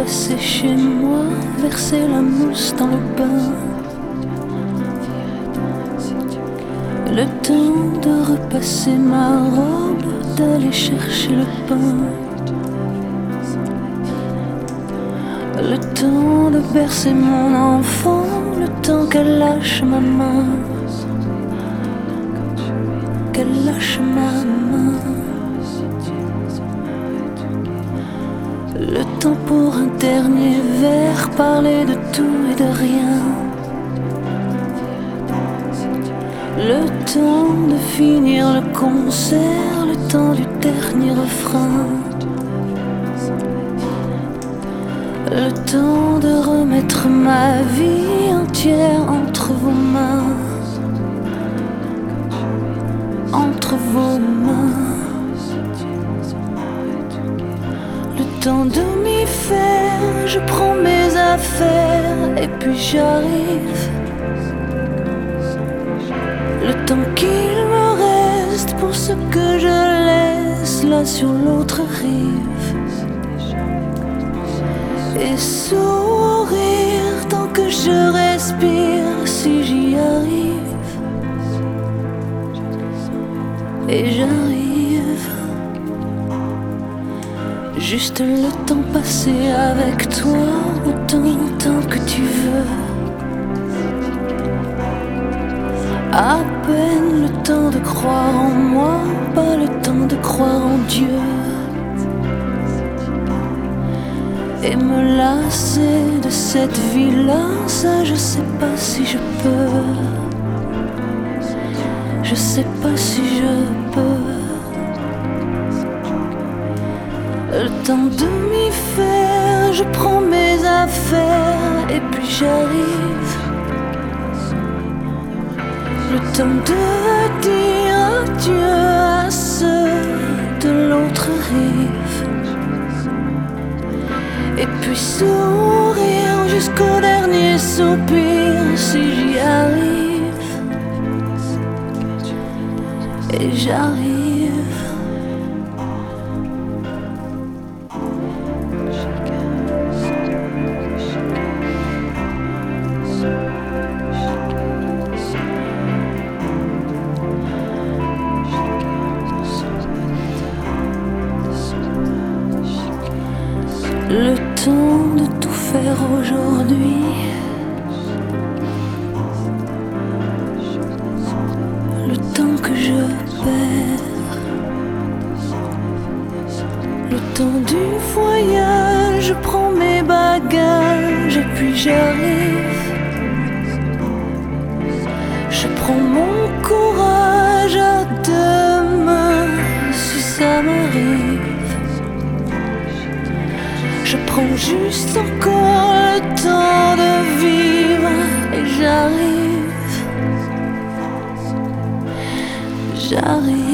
passer chez moi, verser la mousse dans le bain. Le temps de repasser ma robe, d'aller chercher le pain. Le temps de bercer mon enfant, le temps qu'elle lâche ma main. Qu'elle lâche ma main. Le temps pour un dernier verre, parler de tout et de rien. Le temps de finir le concert, le temps du dernier refrain. Le temps de remettre ma vie entière entre vos mains. Entre vos mains. Le temps de m'y faire, je prends mes affaires et puis j'arrive. Le temps qu'il me reste pour ce que je laisse là sur l'autre rive. Et sourire tant que je respire si j'y arrive. Et j'arrive. Juste le temps passé avec toi, autant que tu veux. À peine le temps de croire en moi, pas le temps de croire en Dieu. Et me lasser de cette vie-là, ça je sais pas si je peux. Je sais pas si je peux. Le temps de m'y faire, je prends mes affaires et puis j'arrive. Le temps de dire adieu à ceux de l'autre rive. Et puis sourire jusqu'au dernier soupir si j'y arrive. Et j'arrive. Le temps de tout faire aujourd'hui. Le temps que je perds. Le temps du voyage, je prends mes bagages et puis j'arrive. Je prends mon courage à demain si ça m'arrive. Je prends juste encore le temps de vivre et j'arrive. J'arrive.